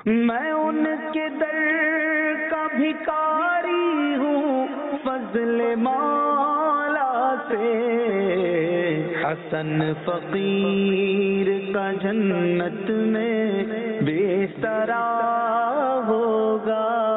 میں ان کے در کا بھکاری ہوں فضل مولا سے، حسن فقیر کا جنت میں بیسترا ہوگا۔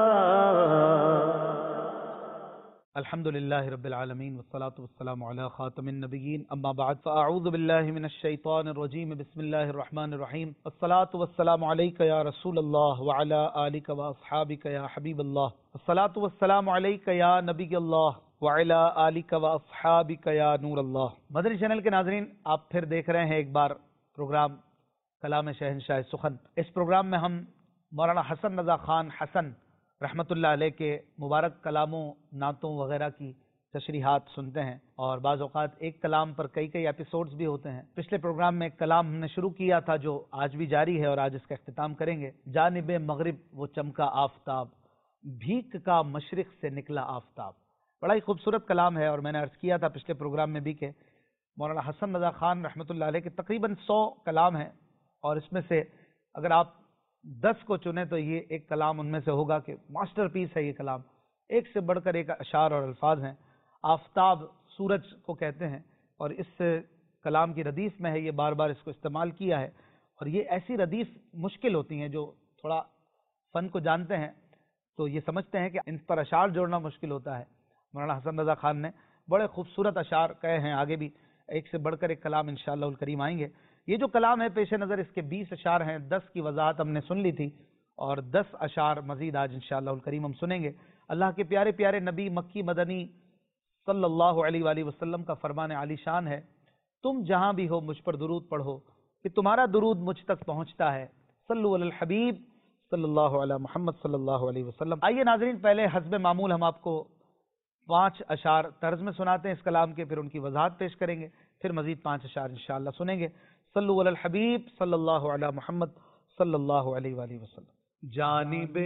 الحمدللہ رب العالمین والصلاة والسلام علی خاتم النبیین، اما بعد فاعوذ باللہ من الشیطان الرجیم، بسم اللہ الرحمن الرحیم، الصلاة والسلام علیک یا رسول اللہ وعلی آلک واصحابک یا حبیب اللہ، الصلاة والسلام علیک یا نبی اللہ وعلی آلک واصحابک یا نور اللہ۔ مدنی چینل کے ناظرین، آپ پھر دیکھ رہے ہیں ایک بار پروگرام کلام شہنشاہ سخن۔ اس پروگرام میں ہم مولانا حسن رضا خان حسن رحمت اللہ علیہ کے مبارک کلاموں، نعتوں وغیرہ کی تشریحات سنتے ہیں، اور بعض اوقات ایک کلام پر کئی ایپیسوڈز بھی ہوتے ہیں۔ پچھلے پروگرام میں ایک کلام ہم نے شروع کیا تھا جو آج بھی جاری ہے اور آج اس کا اختتام کریں گے۔ جانب مغرب وہ چمکا آفتاب، بھیک کا مشرق سے نکلا آفتاب۔ بڑا ہی خوبصورت کلام ہے، اور میں نے عرض کیا تھا پچھلے پروگرام میں بھی کہ مولانا حسن رضا خان رحمت اللہ علیہ کے تقریباً 100 کلام ہیں، اور اس میں سے اگر آپ 10 کو چنیں تو یہ ایک کلام ان میں سے ہوگا کہ ماسٹر پیس ہے۔ یہ کلام ایک سے بڑھ کر ایک اشعار اور الفاظ ہیں۔ آفتاب سورج کو کہتے ہیں، اور اس کلام کی ردیف میں ہے، یہ بار بار اس کو استعمال کیا ہے، اور یہ ایسی ردیف مشکل ہوتی ہیں جو تھوڑا فن کو جانتے ہیں تو یہ سمجھتے ہیں کہ ان پر اشعار جوڑنا مشکل ہوتا ہے۔ مولانا حسن رضا خان نے بڑے خوبصورت اشعار کہے ہیں، آگے بھی ایک سے بڑھ کر ایک کلام انشاءاللہ الکریم آئیں گے۔ یہ جو کلام ہے پیش نظر اس کے 20 اشعار ہیں، 10 کی وضاحت ہم نے سن لی تھی، اور 10 اشعار مزید آج انشاءاللہ الکریم ہم سنیں گے۔ اللہ کے پیارے پیارے نبی مکی مدنی صلی اللہ علیہ وآلہ وسلم کا فرمان عالی شان ہے، تم جہاں بھی ہو مجھ پر درود پڑھو کہ تمہارا درود مجھ تک پہنچتا ہے۔ صلو علی الحبیب صلی اللہ علی محمد صلی اللہ علیہ وسلم۔ آئیے ناظرین، پہلے حسب معمول ہم آپ کو 5 اشعار طرز میں سناتے ہیں اس کلام کے، پھر ان کی وضاحت پیش کریں گے، پھر مزید 5 اشعار انشاءاللہ سنیں گے۔ صلو علی الحبیب صلی اللہ علی محمد صلی اللہ علیہ وآلہ وسلم۔ جانب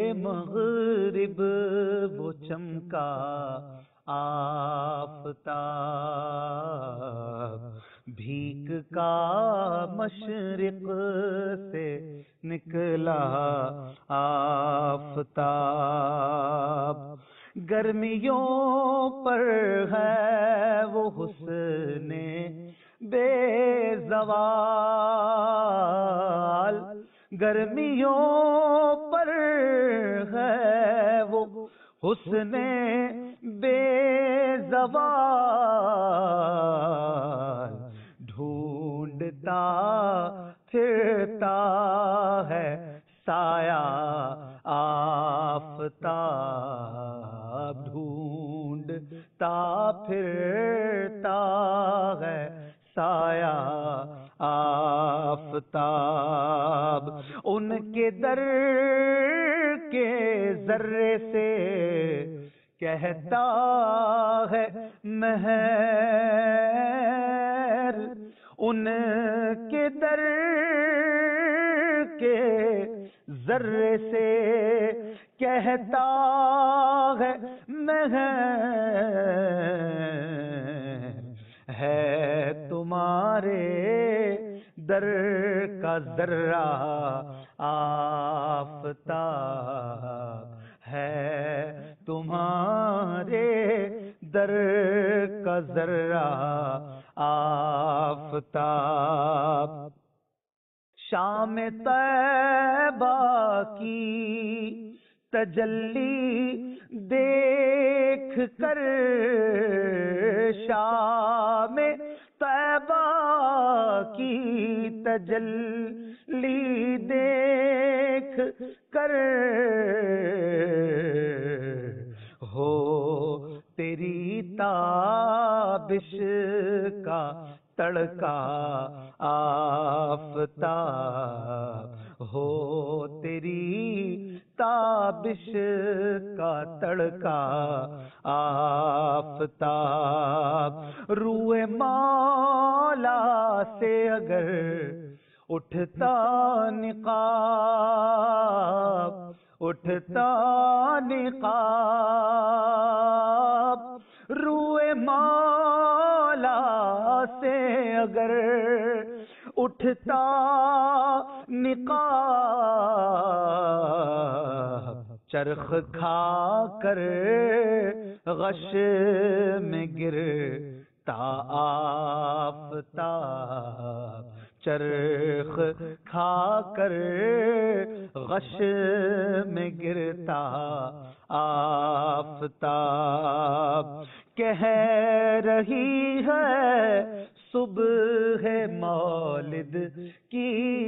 مغرب وہ چمکا آفتاب، بھیک کا مشرق سے نکلا آفتاب، گرمیوں پر ہے وہ حسن بے زوال، گرمیوں پر ہے وہ حسن بے زوال، ڈھونڈتا پھرتا ہے سایہ آفتاب، ڈھونڈتا پھرتا ہے سایہ آفتاب، ان کے در کے ذرے سے کہتا ہے مہر، ان کے در کے ذرے سے کہتا ہے مہر، ہے تمہارے در کا ذرہ آفتاب، ہے تمہارے در کا ذرہ آفتاب، شام طیبہ کی تجلی دیکھ کر، شام طیبہ کی تجلی دیکھ کر، ہو تیری تابش کا تڑکا آفتاب، ہو تیری تابش کا تڑکا آفتاب، روئے مولا سے اگر اٹھتا نقاب، اٹھتا نقاب، روئے مولا سے اگر اٹھتا نقاب، چرخ کھا کر غش میں گرتا آفتاب، چرخ کھا کر غش میں گرتا آفتاب، کہہ رہی ہے صبح مولد کی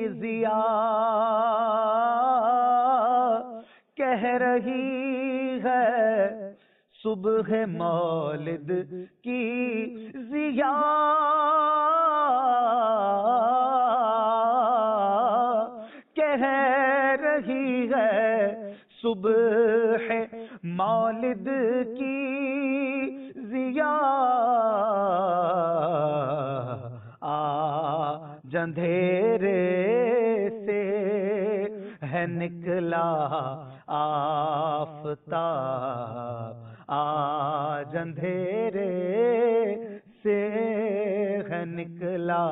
ضیاء، کہہ رہی ہے صبح مولد کی ضیاء، کہہ رہی ہے صبح مولد کی ضیاء، آج اندھیرے سے ہے نکلا آفتاب، آج اندھیرے سے ہے نکلا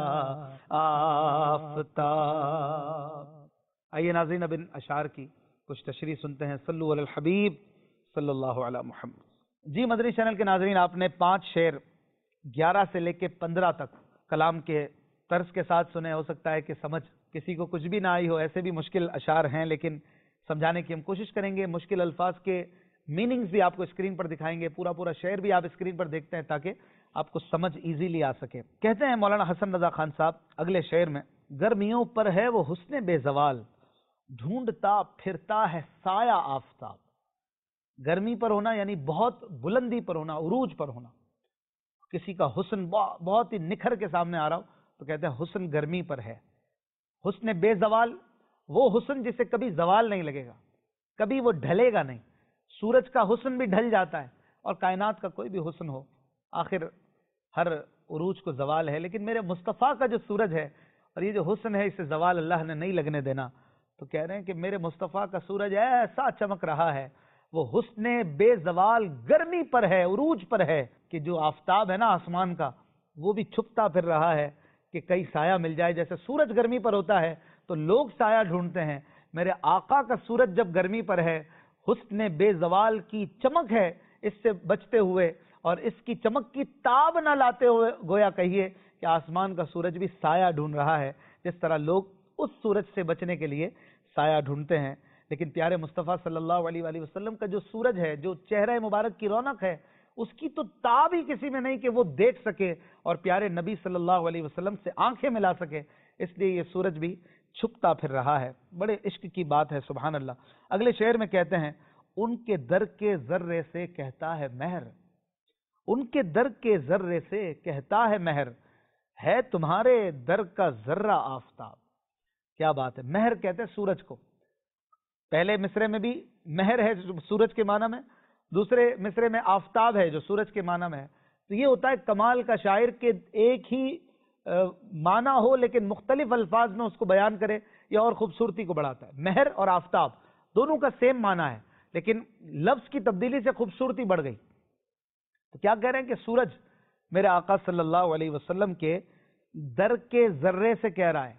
آفتاب۔ آئیے ناظرین اب ان اشعار کی کچھ تشریح سنتے ہیں۔ صلو علی الحبیب صلی اللہ علی محمد۔ جی مدنی چینل کے ناظرین، آپ نے 5 شعر 11 سے لے کے 15 تک کلام کے طرز کے ساتھ سنے۔ ہو سکتا ہے کہ سمجھ کسی کو کچھ بھی نہ آئی ہو، ایسے بھی مشکل اشعار ہیں، لیکن سمجھانے کی ہم کوشش کریں گے۔ مشکل الفاظ کے میننگز بھی آپ کو اسکرین پر دکھائیں گے، پورا شعر بھی آپ اسکرین پر دیکھتے ہیں تاکہ آپ کو سمجھ ایزیلی آ سکے۔ کہتے ہیں مولانا حسن رضا خان صاحب اگلے شعر میں، گرمیوں پر ہے وہ حسن بے زوال، ڈھونڈتا پھرتا ہے سایہ آفتاب۔ گرمی پر ہونا یعنی بہت بلندی پر ہونا، عروج پر ہونا، کسی کا حسن بہت ہی نکھر کے سامنے آ رہا ہو تو کہتے ہیں حسن گرمی پر ہے۔ حسن بے زوال، وہ حسن جسے کبھی زوال نہیں لگے گا، کبھی وہ ڈھلے گا نہیں۔ سورج کا حسن بھی ڈھل جاتا ہے، اور کائنات کا کوئی بھی حسن ہو، آخر ہر عروج کو زوال ہے، لیکن میرے مصطفیٰ کا جو سورج ہے اور یہ جو حسن ہے، اسے زوال اللہ نے نہیں لگنے دینا۔ تو کہہ رہے ہیں کہ میرے مصطفیٰ کا سورج ایسا چمک رہا ہے، وہ حسن بے زوال گرمی پر ہے، عروج پر ہے، کہ جو آفتاب ہے نا آسمان کا، وہ بھی چھپتا پھر رہا ہے کہ کئی سایہ مل جائے۔ جیسے سورج گرمی پر ہوتا ہے تو لوگ سایہ ڈھونڈتے ہیں، میرے آقا کا سورج جب گرمی پر ہے، حسن بے زوال کی چمک ہے، اس سے بچتے ہوئے اور اس کی چمک کی تاب نہ لاتے ہوئے گویا کہیے کہ آسمان کا سورج بھی سایہ ڈھونڈ رہا ہے، جس طرح لوگ اس سورج سے بچنے کے لیے سایہ ڈھونڈتے ہیں۔ لیکن پیارے مصطفیٰ صلی اللہ علیہ وآلہ وسلم کا جو سورج ہے، جو چہرہ مبارک کی رونق ہے، اس کی تو تاب ہی کسی میں نہیں کہ وہ دیکھ سکے اور پیارے نبی صلی اللہ علیہ وسلم سے آنکھیں ملا سکے، اس لیے یہ سورج بھی چھپتا پھر رہا ہے۔ بڑے عشق کی بات ہے، سبحان اللہ۔ اگلے شعر میں کہتے ہیں، ان کے در کے ذرے سے کہتا ہے مہر، ان کے در کے ذرے سے کہتا ہے مہر، ہے تمہارے در کا ذرہ آفتاب۔ کیا بات ہے، مہر کہتے ہیں سورج کو۔ پہلے مصرے میں بھی مہر ہے جو سورج کے معنی میں، دوسرے مصرے میں آفتاب ہے جو سورج کے معنی میں ہے۔ تو یہ ہوتا ہے کمال کا شاعر کے ایک ہی معنی ہو لیکن مختلف الفاظ میں اس کو بیان کرے، یہ اور خوبصورتی کو بڑھاتا ہے۔ مہر اور آفتاب دونوں کا سیم معنی ہے، لیکن لفظ کی تبدیلی سے خوبصورتی بڑھ گئی۔ تو کیا کہہ رہے ہیں کہ سورج میرے آقا صلی اللہ علیہ وسلم کے در کے ذرے سے کہہ رہا ہے۔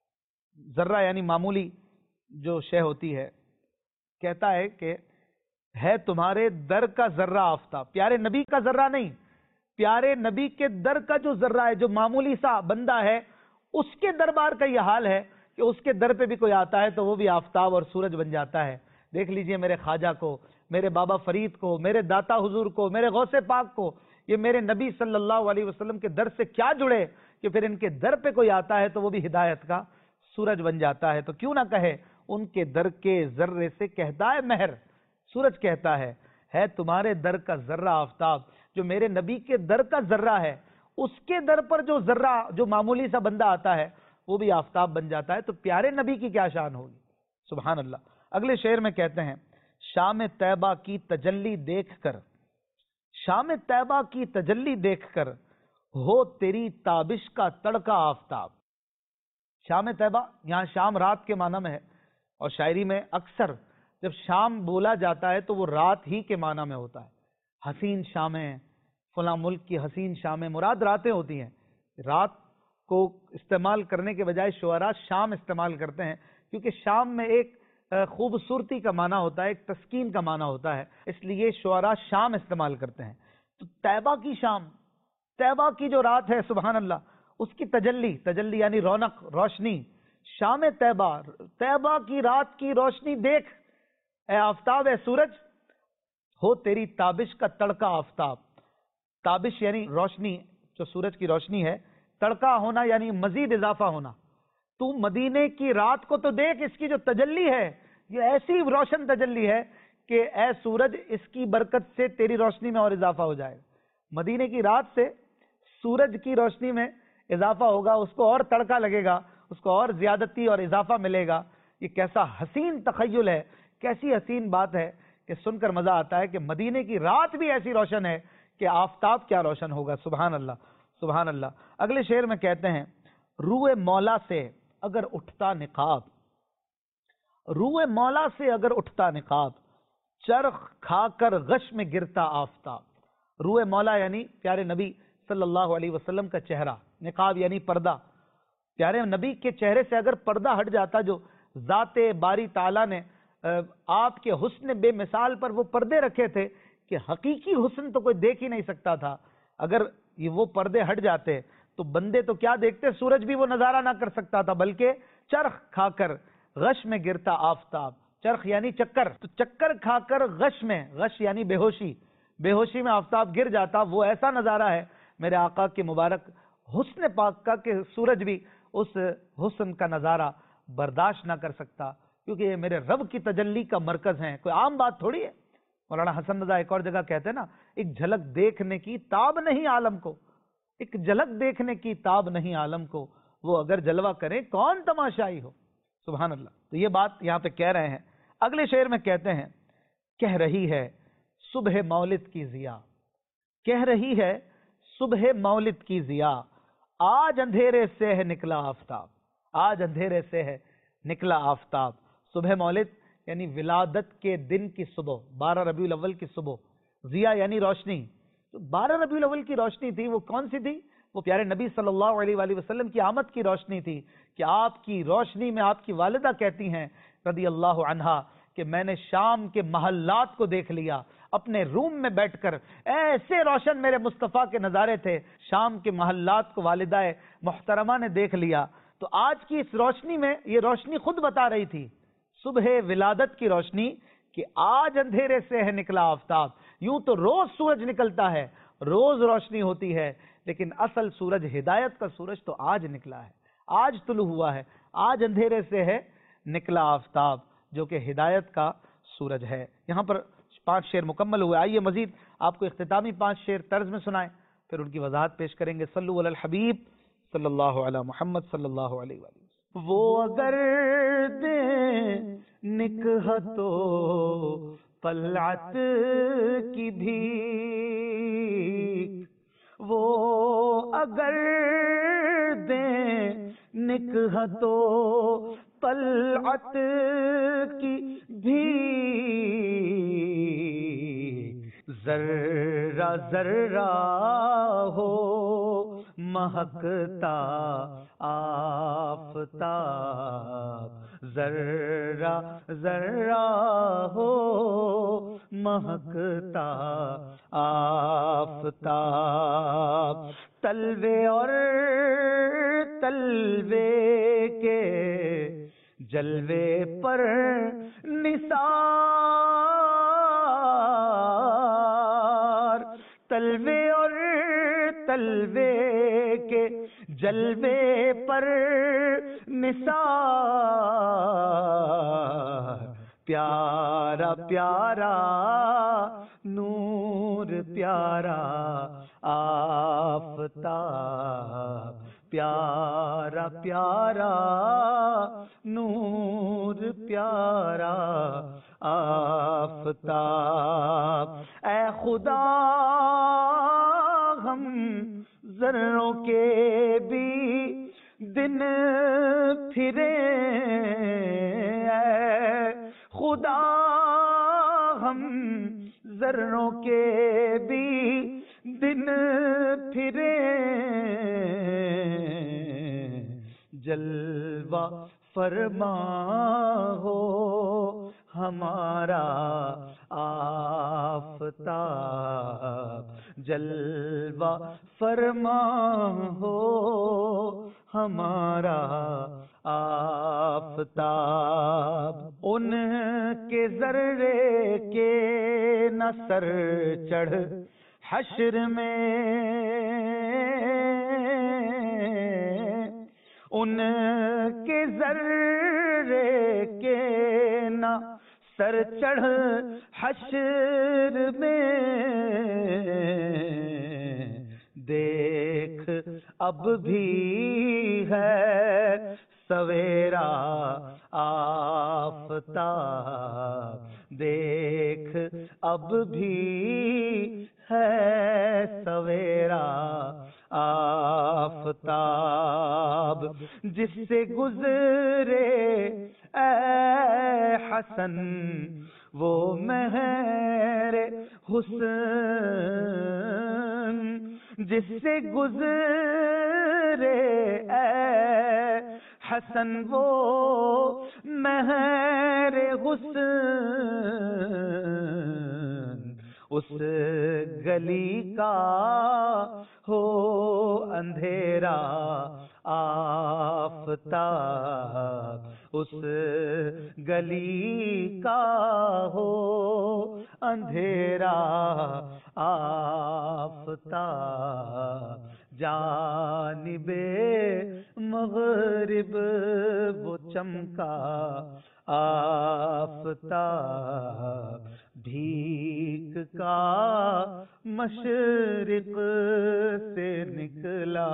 ذرہ یعنی معمولی جو شے ہوتی ہے، کہتا ہے کہ ہے تمہارے در کا ذرہ آفتاب، پیارے نبی کا ذرہ نہیں، پیارے نبی کے در کا جو ذرہ ہے، جو معمولی سا بندہ ہے، اس کے دربار کا یہ حال ہے کہ اس کے در پہ بھی کوئی آتا ہے تو وہ بھی آفتاب اور سورج بن جاتا ہے۔ دیکھ لیجئے میرے خواجہ کو، میرے بابا فرید کو، میرے داتا حضور کو، میرے غوث پاک کو، یہ میرے نبی صلی اللہ علیہ وسلم کے در سے کیا جڑے کہ پھر ان کے در پہ کوئی آتا ہے تو وہ بھی ہدایت کا سورج بن جاتا ہے۔ تو کیوں نہ کہے ان کے در کے ذرے سے کہتا ہے مہر، سورج کہتا ہے تمہارے در کا ذرہ آفتاب، جو میرے نبی کے در کا ذرہ ہے، اس کے در پر جو ذرہ، جو معمولی سا بندہ آتا ہے وہ بھی آفتاب بن جاتا ہے۔ تو پیارے نبی کی کیا شان ہوگی، سبحان اللہ۔ اگلے شعر میں کہتے ہیں، شام طیبہ کی تجلی دیکھ کر، شام طیبہ کی تجلی دیکھ کر ہو تیری تابش کا تڑکا آفتاب۔ شام طیبہ یہاں شام رات کے معنی میں ہے، اور شاعری میں اکثر جب شام بولا جاتا ہے تو وہ رات ہی کے معنی میں ہوتا ہے۔ حسین شامیں، فلاں ملک کی حسین شامیں، مراد راتیں ہوتی ہیں۔ رات کو استعمال کرنے کے بجائے شعراء شام استعمال کرتے ہیں، کیونکہ شام میں ایک خوبصورتی کا معنی ہوتا ہے، ایک تسکین کا معنی ہوتا ہے، اس لیے شعراء شام استعمال کرتے ہیں۔ تو طیبہ کی شام، طیبہ کی جو رات ہے سبحان اللہ، اس کی تجلی یعنی رونق، روشنی، شام طیبہ، طیبہ کی رات کی روشنی دیکھ اے آفتاب، اے سورج، ہو تیری تابش کا تڑکا آفتاب۔ تابش یعنی روشنی، جو سورج کی روشنی ہے، تڑکا ہونا یعنی مزید اضافہ ہونا۔ تو مدینے کی رات کو تو دیکھ، اس کی جو تجلی ہے یہ ایسی روشن تجلی ہے کہ اے سورج اس کی برکت سے تیری روشنی میں اور اضافہ ہو جائے۔ مدینے کی رات سے سورج کی روشنی میں اضافہ ہوگا، اس کو اور تڑکا لگے گا، اس کو اور زیادتی اور اضافہ ملے گا۔ یہ کیسا حسین تخیل ہے، کیسی حسین بات ہے کہ سن کر مزہ آتا ہے کہ مدینے کی رات بھی ایسی روشن ہے کہ آفتاب کیا روشن ہوگا۔ سبحان اللہ، سبحان اللہ۔ اگلے شعر میں کہتے ہیں، روئے مولا سے اگر اٹھتا نقاب، روئے مولا سے اگر اٹھتا نقاب، چرخ کھا کر غش میں گرتا آفتاب۔ روئے مولا یعنی پیارے نبی صلی اللہ علیہ وسلم کا چہرہ، نقاب یعنی پردہ۔ پیارے نبی کے چہرے سے اگر پردہ ہٹ جاتا، جو ذات باری تعالیٰ نے آپ کے حسن بے مثال پر وہ پردے رکھے تھے کہ حقیقی حسن تو کوئی دیکھ ہی نہیں سکتا تھا، اگر یہ وہ پردے ہٹ جاتے تو بندے تو کیا دیکھتے، سورج بھی وہ نظارہ نہ کر سکتا تھا، بلکہ چرخ کھا کر غش میں گرتا آفتاب۔ چرخ یعنی چکر، تو چکر کھا کر غش میں، غش یعنی بے ہوشی، بے ہوشی میں آفتاب گر جاتا۔ وہ ایسا نظارہ ہے میرے آقا کے مبارک حسن پاک کا کہ سورج بھی اس حسن کا نظارہ برداشت نہ کر سکتا، کیونکہ یہ میرے رب کی تجلی کا مرکز ہیں، کوئی عام بات تھوڑی ہے۔ مولانا حسن رضا ایک اور جگہ کہتے ہیں نا، ایک جھلک دیکھنے کی تاب نہیں عالم کو، ایک جھلک دیکھنے کی تاب نہیں عالم کو، وہ اگر جلوہ کریں کون تماشائی ہو۔ سبحان اللہ۔ تو یہ بات یہاں پہ کہہ رہے ہیں۔ اگلے شعر میں کہتے ہیں، کہہ رہی ہے صبح مولد کی ضیا، کہہ رہی ہے صبح مولد کی ضیا، آج اندھیرے سے ہے نکلا آفتاب، آج اندھیرے سے ہے نکلا آفتاب۔ صبح مولد یعنی ولادت کے دن کی صبح، 12 ربیع الاول کی صبح، ضیا یعنی روشنی۔ تو 12 ربیع الاول کی روشنی تھی، وہ کون سی تھی؟ وہ پیارے نبی صلی اللہ علیہ وآلہ وسلم کی آمد کی روشنی تھی، کہ آپ کی روشنی میں آپ کی والدہ کہتی ہیں رضی اللہ عنہا کہ میں نے شام کے محلات کو دیکھ لیا اپنے روم میں بیٹھ کر، ایسے روشن میرے مصطفیٰ کے نظارے تھے، شام کے محلات کو والدہ محترمہ نے دیکھ لیا۔ تو آج کی اس روشنی میں یہ روشنی خود بتا رہی تھی، صبح ولادت کی روشنی، کہ آج اندھیرے سے ہے نکلا آفتاب۔ یوں تو روز سورج نکلتا ہے، روز روشنی ہوتی ہے، لیکن اصل سورج، ہدایت کا سورج تو آج نکلا ہے، آج طلوع ہوا ہے، آج اندھیرے سے ہے نکلا آفتاب، جو کہ ہدایت کا سورج ہے۔ یہاں پر 5 شعر مکمل ہوئے۔ آئیے مزید آپ کو اختتامی 5 شعر طرز میں سنائیں، پھر ان کی وضاحت پیش کریں گے۔ صلو علی الحبیب صلی اللہ علی محمد صلی اللہ علیہ وآلہ وسلم۔ وہ اگر دیں نکہت و طلعت کی بھیک، وہ اگر دیں نکہت و طلعت کی بھیک، ذرہ ذرہ ہو مہکتا آفتاب، ذرہ ذرہ ہو مہکتا آفتاب، تلوے اور تلوے کے جلوے پر نثار، تلوے اور تلوے کے جلوے پر نثار، پیارا پیارا نور پیارا آفتاب، پیارا پیارا نور پیارا آفتاب۔ اے خدا ہم ذروں کے بھی دن پھرے، اے خدا ہم ذروں کے بھی دن پھرے، جلوہ فرما ہو ہمارا آفتاب، جلوہ فرما ہو ہمارا آفتاب، ان کے ذرے کے نہ سر چڑھ حشر میں، ان کے ذرے کے نہ سر چڑھ حشر میں، دیکھ اب بھی ہے سویرا آفتاب، دیکھ اب بھی ہے سویرا آفتاب، جس سے گزرے اے حسن وہ مہر حسن، جس سے گزرے اے حسن وہ مہر حسن، اس گلی کا ہو اندھیرا آفتاب، اس گلی کا ہو اندھیرا آفتاب، جانب مغرب وہ چمکا آفتاب، بھیک کا مشرق سے نکلا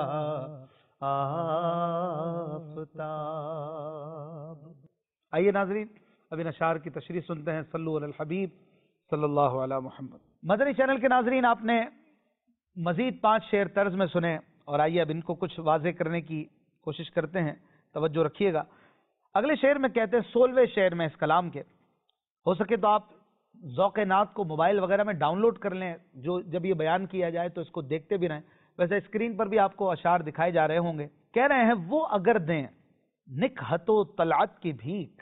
آفتاب۔ آئیے ناظرین اب ان اشعار کی تشریح سنتے ہیں۔ صلو علی الحبیب صلی اللہ علی محمد۔ مدنی چینل کے ناظرین، آپ نے مزید 5 شعر طرز میں سنے، اور آئیے اب ان کو کچھ واضح کرنے کی کوشش کرتے ہیں، توجہ رکھیے گا۔ اگلے شعر میں کہتے ہیں 16ویں شعر میں اس کلام کے، ہو سکے تو آپ ذوق نعت کو موبائل وغیرہ میں ڈاؤن لوڈ کر لیں، جو جب یہ بیان کیا جائے تو اس کو دیکھتے بھی رہیں، ویسے اسکرین پر بھی آپ کو اشعار دکھائے جا رہے ہوں گے۔ کہہ رہے ہیں وہ اگر دیں نکہت و طلعت کی بھیک،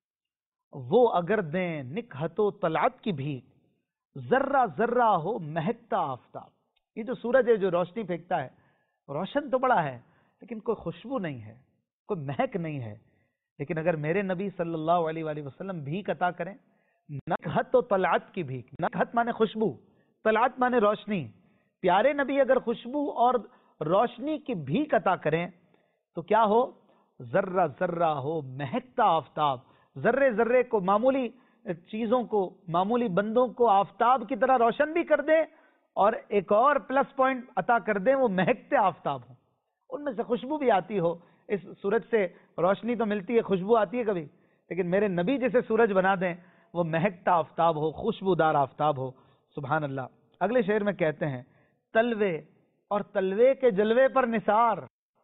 وہ اگر دیں نکہت و طلعت کی بھیک، ذرہ ذرہ ہو مہکتا آفتاب۔ یہ جو سورج ہے جو روشنی پھینکتا ہے، روشن تو بڑا ہے لیکن کوئی خوشبو نہیں ہے، کوئی مہک نہیں ہے۔ لیکن اگر میرے نبی صلی اللہ علیہ وآلہ وسلم بھیک عطا کریں، نکہت و طلعت کی بھیک، نکہت مانے خوشبو، طلعت مانے روشنی، پیارے نبی اگر خوشبو اور روشنی کی بھیک عطا کریں تو کیا ہو؟ ذرہ ذرہ ہو مہکتا آفتاب، ذرے ذرے کو، معمولی چیزوں کو، معمولی بندوں کو آفتاب کی طرح روشن بھی کر دے، اور ایک اور پلس پوائنٹ عطا کر دیں، وہ مہکتے آفتاب ہوں، ان میں سے خوشبو بھی آتی ہو۔ اس سورج سے روشنی تو ملتی ہے، خوشبو آتی ہے کبھی، لیکن میرے نبی جیسے سورج بنا دیں، وہ مہکتا آفتاب ہو، خوشبودار آفتاب ہو۔ سبحان اللہ۔ اگلے شعر میں کہتے ہیں تلوے اور تلوے کے جلوے پر نثار،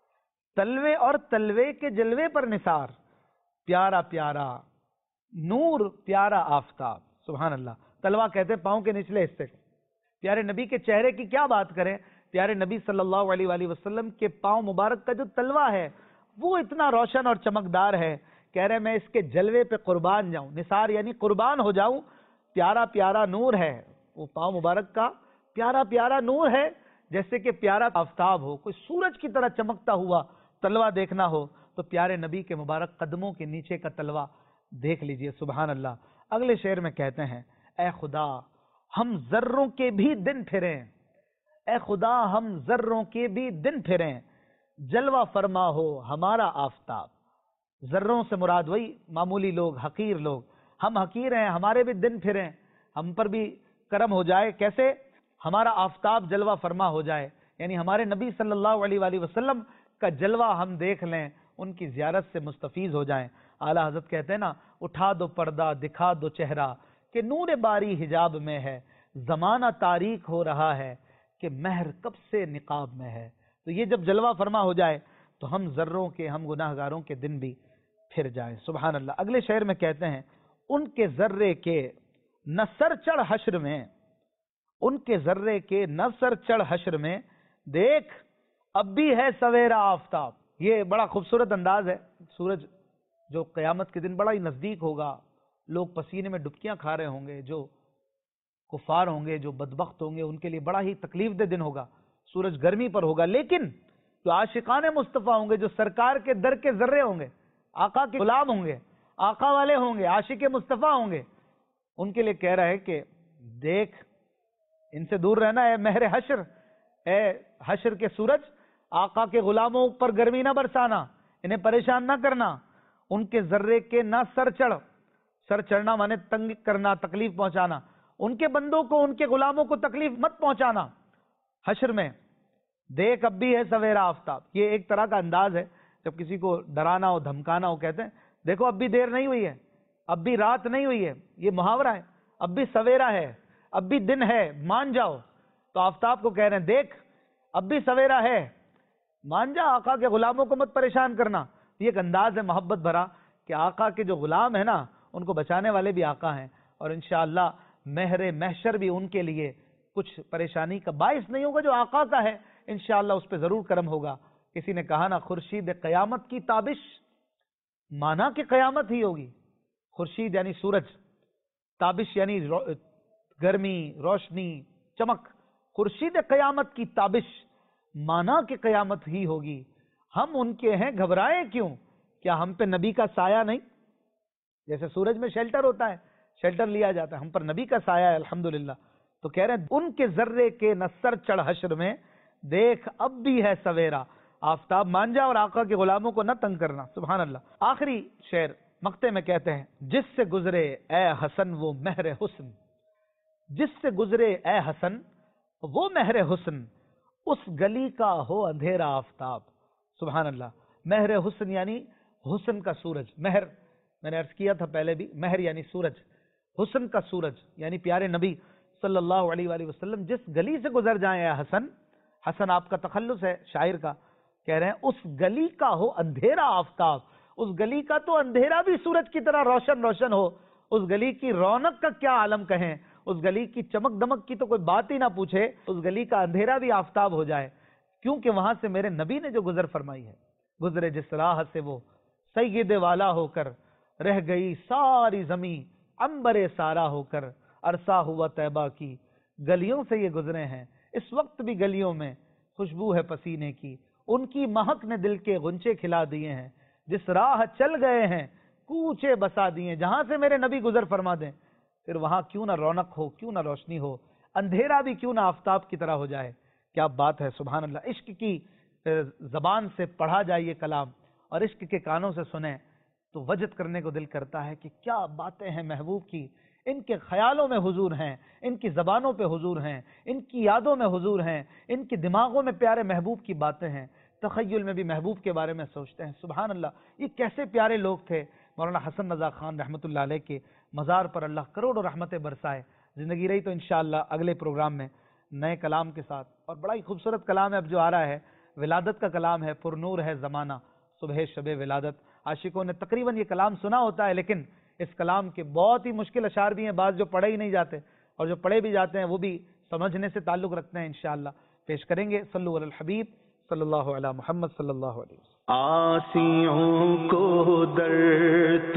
تلوے اور تلوے کے جلوے پر نثار، پیارا پیارا نور پیارا آفتاب۔ سبحان اللہ۔ تلوہ کہتے ہیں پاؤں کے نچلے حصے کو۔ پیارے نبی کے چہرے کی کیا بات کریں، پیارے نبی صلی اللہ علیہ وآلہ وسلم کے پاؤں مبارک کا جو تلوہ ہے وہ اتنا روشن اور چمکدار ہے، کہہ رہے میں اس کے جلوے پہ قربان جاؤں، نثار یعنی قربان ہو جاؤں۔ پیارا پیارا نور ہے وہ پاؤں مبارک کا، پیارا پیارا نور ہے، جیسے کہ پیارا آفتاب ہو، کوئی سورج کی طرح چمکتا ہوا تلوہ دیکھنا ہو تو پیارے نبی کے مبارک قدموں کے نیچے کا تلوہ دیکھ لیجئے۔ سبحان اللہ۔ اگلے شعر میں کہتے ہیں اے خدا ہم ذروں کے بھی دن پھریں، اے خدا ہم ذروں کے بھی دن پھریں، جلوہ فرما ہو ہمارا آفتاب۔ ذروں سے مراد وہی معمولی لوگ، حقیر لوگ، ہم حقیر ہیں، ہمارے بھی دن پھریں، ہم پر بھی کرم ہو جائے۔ کیسے؟ ہمارا آفتاب جلوہ فرما ہو جائے، یعنی ہمارے نبی صلی اللہ علیہ وآلہ وسلم کا جلوہ ہم دیکھ لیں، ان کی زیارت سے مستفیض ہو جائیں۔ اعلیٰ حضرت کہتے ہیں نا، اٹھا دو پردہ دکھا دو چہرہ کہ نور باری حجاب میں ہے، زمانہ تاریک ہو رہا ہے کہ مہر کب سے نقاب میں ہے۔ تو یہ جب جلوہ فرما ہو جائے تو ہم ذروں کے، ہم گناہ گاروں کے دن بھی پھر جائیں۔ سبحان اللہ۔ اگلے شعر میں کہتے ہیں ان کے ذرے کے نہ سر چڑھ حشر میں، ان کے ذرے کے نہ سر چڑھ حشر میں، دیکھ اب بھی ہے سویرا آفتاب۔ یہ بڑا خوبصورت انداز ہے، سورج جو قیامت کے دن بڑا ہی نزدیک ہوگا، لوگ پسینے میں ڈبکیاں کھا رہے ہوں گے، جو کفار ہوں گے، جو بدبخت ہوں گے، ان کے لیے بڑا ہی تکلیف دہ دن ہوگا، سورج گرمی پر ہوگا. لیکن جو عاشقان مصطفیٰ ہوں گے، جو سرکار کے در کے ذرے ہوں گے، آقا کے غلام ہوں گے، آقا والے ہوں گے، عاشق مصطفیٰ ہوں گے، ان کے لیے کہہ رہا ہے کہ دیکھ، ان سے دور رہنا ہے مہر حشر، اے حشر کے سورج، آقا کے غلاموں پر گرمی نہ برسانا، انہیں پریشان نہ کرنا، ان کے ذرے کے نہ سر چڑھنا مانے تنگ کرنا، تکلیف پہنچانا، ان کے بندوں کو، ان کے غلاموں کو تکلیف مت پہنچانا حشر میں. دیکھ اب بھی ہے سویرا آفتاب. یہ ایک طرح کا انداز ہے جب کسی کو ڈرانا ہو، دھمکانا ہو، کہتے ہیں دیکھو اب بھی دیر نہیں ہوئی ہے، اب بھی رات نہیں ہوئی ہے. یہ محاورہ ہے، اب بھی سویرا ہے، اب بھی دن ہے، مان جاؤ. تو آفتاب کو کہہ رہے ہیں دیکھ اب بھی سویرا ہے، مان جا، آقا کے غلاموں کو مت پریشان کرنا. یہ ایک انداز ہے محبت بھرا کہ آقا کے جو غلام ہیں نا، ان کو بچانے والے بھی آقا ہیں، اور انشاءاللہ مہر محشر بھی ان کے لیے کچھ پریشانی کا باعث نہیں ہوگا. جو آقا کا ہے انشاءاللہ اس پہ ضرور کرم ہوگا. کسی نے کہا نا خورشید قیامت کی تابش، مانا کہ قیامت ہی ہوگی. خورشید یعنی سورج، تابش یعنی گرمی، روشنی، چمک. خورشید قیامت کی تابش، مانا کہ قیامت ہی ہوگی. ہم ان کے ہیں، گھبرائیں کیوں؟ کیا ہم پہ نبی کا سایہ نہیں؟ جیسے سورج میں شیلٹر ہوتا ہے، شیلٹر لیا جاتا ہے، ہم پر نبی کا سایہ ہے الحمدللہ. تو کہہ رہے ہیں ان کے ذرے کے نہ سر چڑھ حشر میں، دیکھ اب بھی ہے سویرا آفتاب، مان جا اور آقا کے غلاموں کو نہ تنگ کرنا. سبحان اللہ. آخری شعر مقطع میں کہتے ہیں جس سے گزرے اے حسن وہ مہر حسن، جس سے گزرے اے حسن وہ مہر حسن، اس گلی کا ہو اندھیرا آفتاب. سبحان اللہ. مہر حسن یعنی حسن کا سورج. مہر میں نے عرض کیا تھا پہلے بھی، مہر یعنی سورج، حسن کا سورج یعنی پیارے نبی صلی اللہ علیہ وآلہ وسلم. جس گلی سے گزر جائیں اے حسن، حسن آپ کا تخلص ہے شاعر کا، کہہ رہے ہیں اس گلی کا ہو اندھیرا آفتاب، اس گلی کا تو اندھیرا بھی سورج کی طرح روشن روشن ہو. اس گلی کی رونق کا کیا عالم کہیں، اس گلی کی چمک دمک کی تو کوئی بات ہی نہ پوچھے، اس گلی کا اندھیرا بھی آفتاب ہو جائے، کیونکہ وہاں سے میرے نبی نے جو گزر فرمائی ہے. گزرے جس راہ سے وہ سید والا ہو کر، رہ گئی ساری زمین عنبر سارا ہو کر، عرصہ ہوا طیبہ کی گلیوں سے یہ گزرے ہیں، اس وقت بھی گلیوں میں خوشبو ہے پسینے کی، ان کی مہک نے دل کے غنچے کھلا دیے ہیں، جس راہ چل گئے ہیں کوچے بسا دیے. جہاں سے میرے نبی گزر فرما دیں پھر وہاں کیوں نہ رونق ہو، کیوں نہ روشنی ہو، اندھیرا بھی کیوں نہ آفتاب کی طرح ہو جائے. کیا بات ہے سبحان اللہ. عشق کی زبان سے پڑھا جائے یہ کلام اور عشق کے کانوں سے سنیں تو وجد کرنے کو دل کرتا ہے کہ کیا باتیں ہیں محبوب کی. ان کے خیالوں میں حضور ہیں، ان کی زبانوں پہ حضور ہیں، ان کی یادوں میں حضور ہیں، ان کی دماغوں میں پیارے محبوب کی باتیں ہیں. تخیل میں بھی محبوب کے بارے میں سوچتے ہیں. سبحان اللہ. یہ کیسے پیارے لوگ تھے. مولانا حسن رضا خان رحمۃ اللہ علیہ کے مزار پر اللہ کروڑوں رحمتیں برسائے. زندگی رہی تو انشاءاللہ اگلے پروگرام میں نئے کلام کے ساتھ، اور بڑا ہی خوبصورت کلام ہے اب جو آ رہا ہے، ولادت کا کلام ہے. پر نور ہے زمانہ صبح شب ولادت. عاشقوں نے تقریباً یہ کلام سنا ہوتا ہے، لیکن اس کلام کے بہت ہی مشکل اشعار بھی ہیں، بعض جو پڑھے ہی نہیں جاتے اور جو پڑھے بھی جاتے ہیں وہ بھی سمجھنے سے تعلق رکھتے ہیں. انشاءاللہ پیش کریں گے. صلو علی الحبیب صلی اللہ علیہ محمد صلی اللہ علیہ وسلم. آسیوں کو در